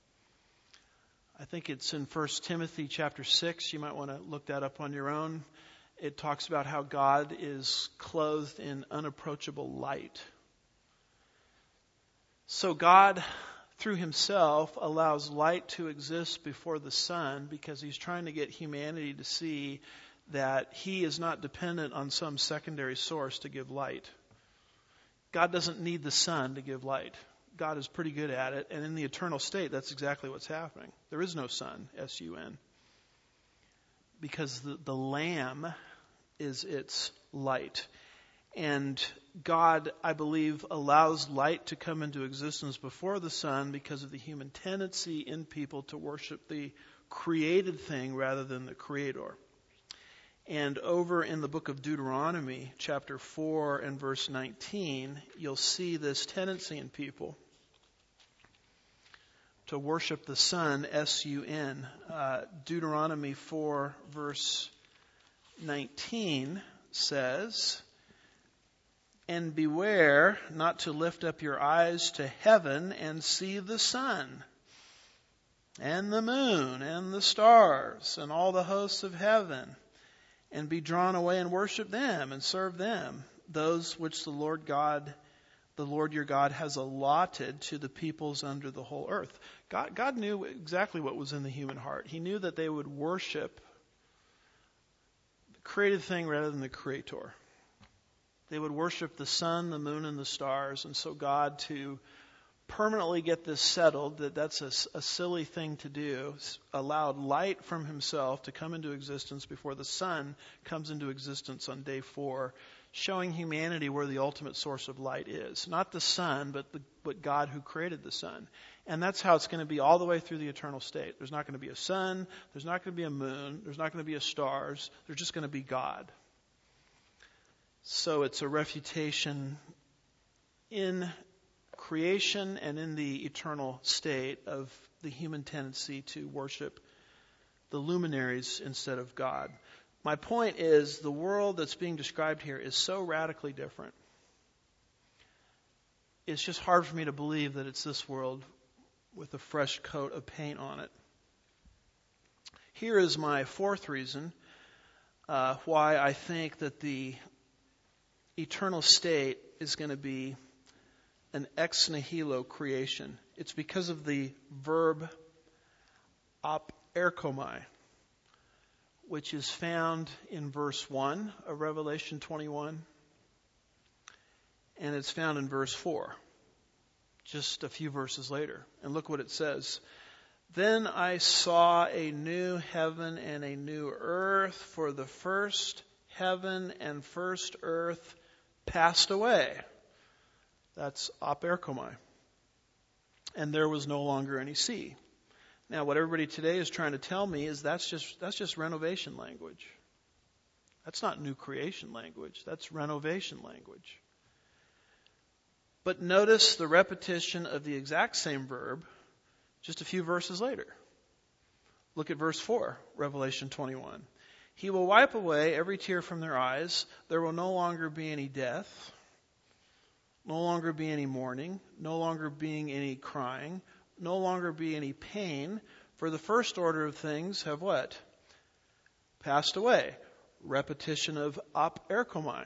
Speaker 1: I think it's in First Timothy chapter six. You might want to look that up on your own. It talks about how God is clothed in unapproachable light. So God, through himself, allows light to exist before the sun because he's trying to get humanity to see that he is not dependent on some secondary source to give light. God doesn't need the sun to give light. God is pretty good at it, and in the eternal state, that's exactly what's happening. There is no sun, S U N, because the, the Lamb is its light. And God, I believe, allows light to come into existence before the sun because of the human tendency in people to worship the created thing rather than the Creator. And over in the book of Deuteronomy, chapter four and verse nineteen, you'll see this tendency in people to worship the sun, S U N. Uh, Deuteronomy four, verse nineteen says, "And beware not to lift up your eyes to heaven and see the sun, and the moon, and the stars, and all the hosts of heaven, and be drawn away and worship them and serve them, those which the Lord God, the Lord your God has allotted to the peoples under the whole earth." God, God knew exactly what was in the human heart. He knew that they would worship the created thing rather than the Creator. They would worship the sun, the moon, and the stars. And so God, to permanently get this settled, that that's a, a silly thing to do, allowed light from himself to come into existence before the sun comes into existence on day four, showing humanity where the ultimate source of light is. Not the sun, but, the, but God who created the sun. And that's how it's going to be all the way through the eternal state. There's not going to be a sun, there's not going to be a moon, there's not going to be a stars, there's just going to be God. So it's a refutation in creation and in the eternal state of the human tendency to worship the luminaries instead of God. My point is, the world that's being described here is so radically different. It's just hard for me to believe that it's this world with a fresh coat of paint on it. Here is my fourth reason uh, why I think that the eternal state is going to be an ex nihilo creation. It's because of the verb aperkomai, which is found in verse one of Revelation twenty-one, and it's found in verse four, just a few verses later. And look what it says. "Then I saw a new heaven and a new earth, for the first heaven and first earth passed away." That's aperkomai. "And there was no longer any sea." Now, what everybody today is trying to tell me is that's just that's just renovation language. That's not new creation language. That's renovation language. But notice the repetition of the exact same verb just a few verses later. Look at verse four, Revelation twenty-one. "He will wipe away every tear from their eyes. There will no longer be any death, no longer be any mourning, no longer being any crying, no longer be any pain, for the first order of things have what? Passed away." Repetition of aperkomai.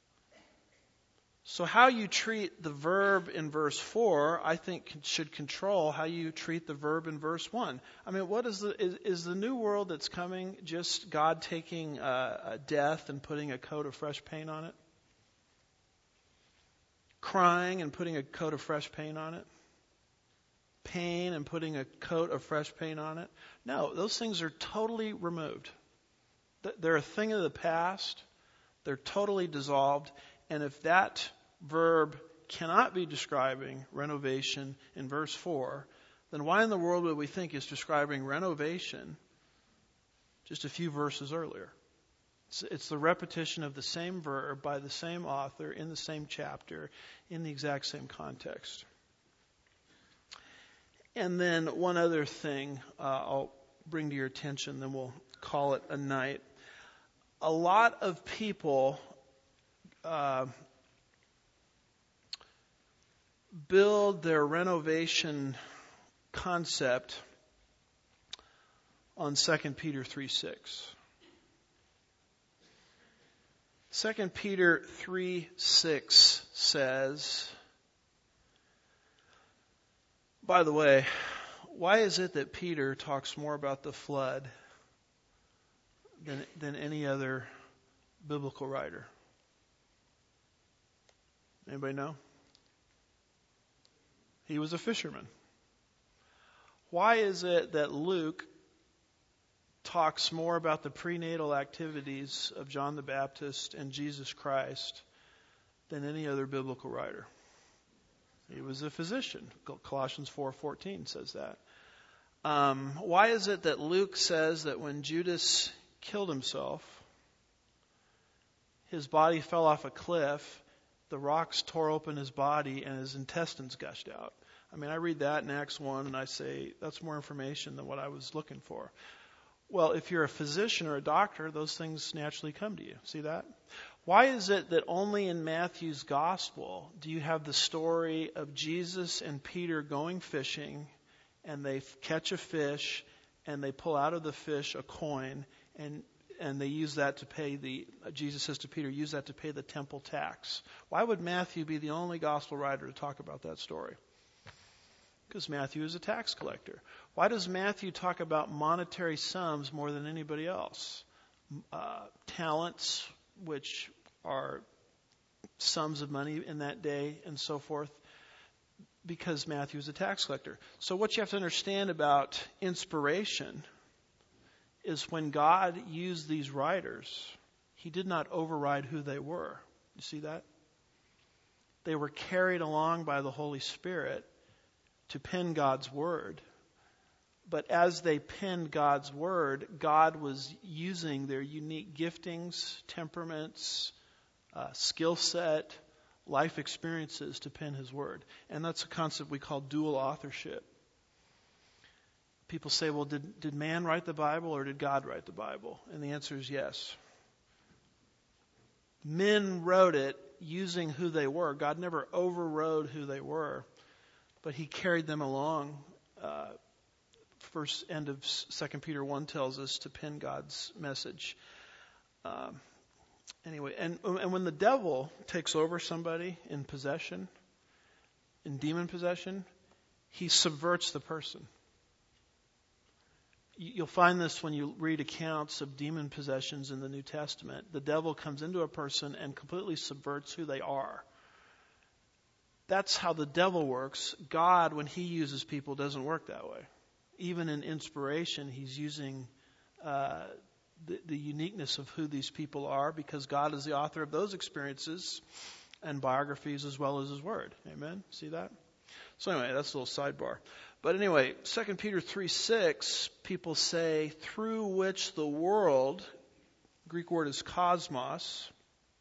Speaker 1: So how you treat the verb in verse four, I think, should control how you treat the verb in verse one. I mean, what is the is, is the new world that's coming just God taking uh, a death and putting a coat of fresh paint on it? Crying and putting a coat of fresh paint on it? pain and putting a coat of fresh paint on it. No, those things are totally removed. They're a thing of the past. They're totally dissolved. And if that verb cannot be describing renovation in verse four, then why in the world would we think it's describing renovation just a few verses earlier? It's, it's the repetition of the same verb by the same author in the same chapter in the exact same context. And then one other thing uh, I'll bring to your attention, then we'll call it a night. A lot of people uh, build their renovation concept on Second Peter three six. Second Peter three six says, by the way, why is it that Peter talks more about the flood than, than any other biblical writer? Anybody know? He was a fisherman. Why is it that Luke talks more about the prenatal activities of John the Baptist and Jesus Christ than any other biblical writer? He was a physician. Colossians four fourteen says that. Um, why is it that Luke says that when Judas killed himself, his body fell off a cliff, the rocks tore open his body, and his intestines gushed out? I mean, I read that in Acts one, and I say, that's more information than what I was looking for. Well, if you're a physician or a doctor, those things naturally come to you. See that? Why is it that only in Matthew's gospel do you have the story of Jesus and Peter going fishing, and they catch a fish, and they pull out of the fish a coin, and and they use that to pay the, Jesus says to Peter, use that to pay the temple tax? Why would Matthew be the only gospel writer to talk about that story? Because Matthew is a tax collector. Why does Matthew talk about monetary sums more than anybody else? Uh, talents, which are sums of money in that day, and so forth, because Matthew is a tax collector. So what you have to understand about inspiration is when God used these writers, he did not override who they were. You see that? They were carried along by the Holy Spirit to pen God's word. But as they penned God's word, God was using their unique giftings, temperaments, uh, skill set, life experiences to pen his word. And that's a concept we call dual authorship. People say, well, did, did man write the Bible or did God write the Bible? And the answer is yes. Men wrote it using who they were. God never overrode who they were, but he carried them along. Uh, first end of Second Peter one tells us to pen God's message. Um, anyway, and, and when the devil takes over somebody in possession, in demon possession, he subverts the person. You'll find this when you read accounts of demon possessions in the New Testament. The devil comes into a person and completely subverts who they are. That's how the devil works. God, when he uses people, doesn't work that way. Even in inspiration, he's using uh, the, the uniqueness of who these people are, because God is the author of those experiences and biographies as well as his word. Amen? See that? So anyway, that's a little sidebar. But anyway, Second Peter three six, people say, through which the world, Greek word is cosmos,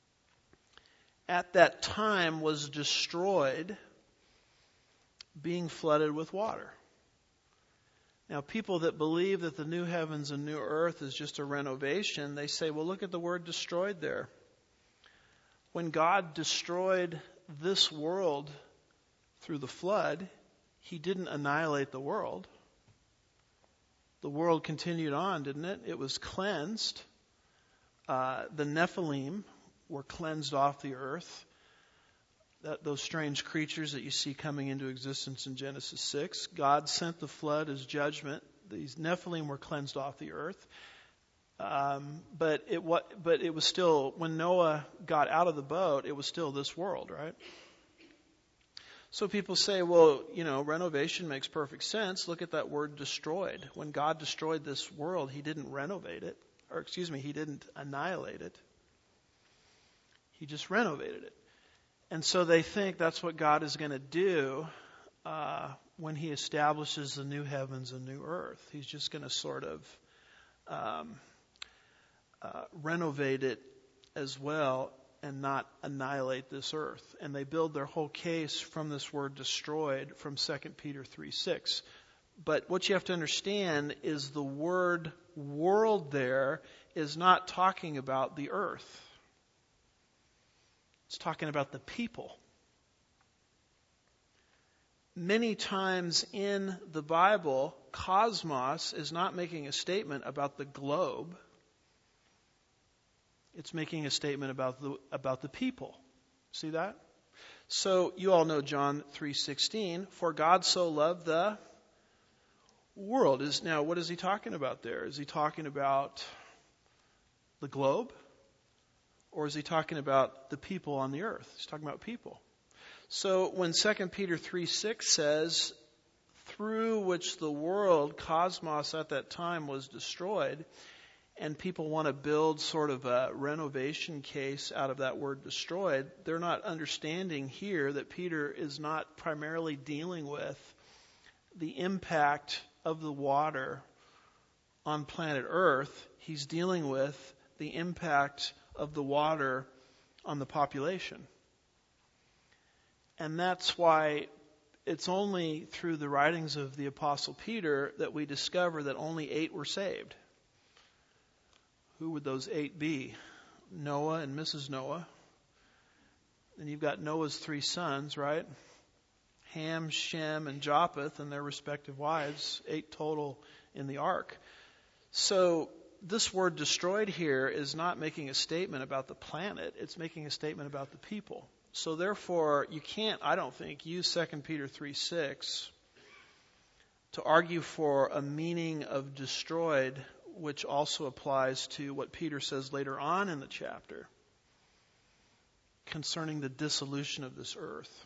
Speaker 1: at that time was destroyed, being flooded with water. Now, people that believe that the new heavens and new earth is just a renovation, they say, well, look at the word destroyed there. When God destroyed this world through the flood, he didn't annihilate the world. The world continued on, didn't it? It was cleansed. Uh, the Nephilim were cleansed off the earth. That, those strange creatures that you see coming into existence in Genesis six. God sent the flood as judgment. These Nephilim were cleansed off the earth. Um, but it what? But it was still, when Noah got out of the boat, it was still this world, right? So people say, well, you know, renovation makes perfect sense. Look at that word destroyed. When God destroyed this world, he didn't renovate it. Or excuse me, he didn't annihilate it. He just renovated it. And so they think that's what God is going to do uh, when he establishes the new heavens and new earth. He's just going to sort of um, uh, renovate it as well and not annihilate this earth. And they build their whole case from this word destroyed from Second Peter three six. But what you have to understand is the word world there is not talking about the earth. It's talking about the people. Many times in the Bible, cosmos is not making a statement about the globe. It's making a statement about the about the people. See that? So you all know John three sixteen. For God so loved the world. Is now what is he talking about there? Is he talking about the globe? Or is he talking about the people on the earth? He's talking about people. So when Second Peter three six says, through which the world, cosmos at that time, was destroyed, and people want to build sort of a renovation case out of that word destroyed, they're not understanding here that Peter is not primarily dealing with the impact of the water on planet Earth. He's dealing with the impact of the water on the population. And that's why it's only through the writings of the Apostle Peter that we discover that only eight were saved. Who would those eight be? Noah and Missus Noah. And you've got Noah's three sons, right? Ham, Shem, and Japheth and their respective wives. Eight total in the ark. So this word destroyed here is not making a statement about the planet. It's making a statement about the people. So therefore, you can't, I don't think, use Second Peter three six to argue for a meaning of destroyed, which also applies to what Peter says later on in the chapter concerning the dissolution of this earth.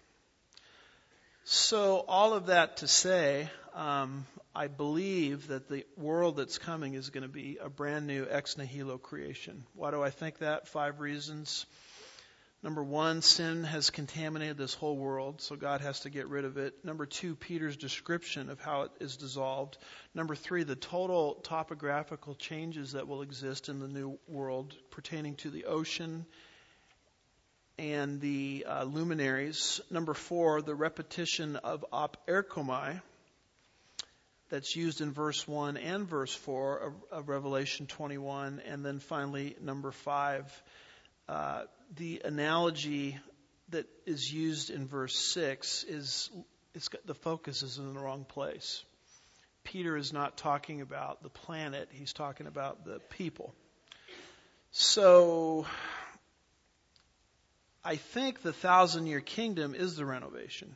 Speaker 1: So all of that to say, um, I believe that the world that's coming is going to be a brand new ex nihilo creation. Why do I think that? Five reasons. Number one, sin has contaminated this whole world, so God has to get rid of it. Number two, Peter's description of how it is dissolved. Number three, the total topographical changes that will exist in the new world pertaining to the ocean and the uh, luminaries. Number four, the repetition of op erchomai that's used in verse one and verse four of, of Revelation twenty-one. And then finally, number five, uh, the analogy that is used in verse six is, it's got, the focus is in the wrong place. Peter is not talking about the planet, he's talking about the people. So I think the thousand year kingdom is the renovation.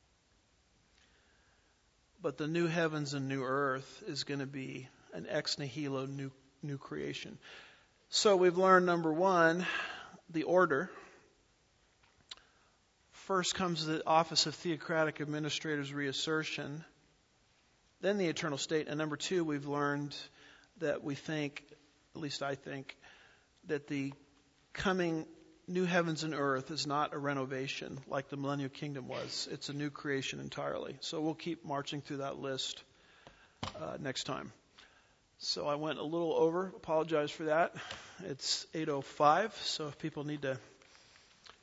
Speaker 1: But the new heavens and new earth is going to be an ex nihilo new, new creation. So we've learned, number one, the order. First comes the office of theocratic administrator's reassertion, then the eternal state. And number two, we've learned that we think, at least I think, that the coming new heavens and earth is not a renovation like the millennial kingdom was. It's a new creation entirely. So we'll keep marching through that list uh, next time. So I went a little over. Apologize for that. It's eight oh five, so if people need to